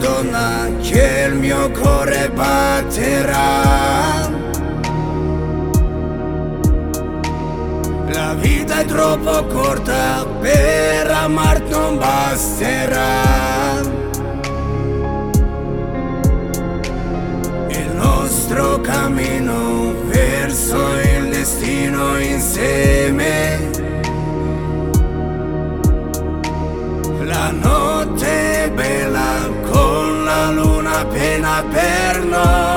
donna che il mio cuore batterà. La vita è troppo corta, per amarti non basterà. Il nostro cammino verso il destino insieme. La notte è bella con la luna appena per noi.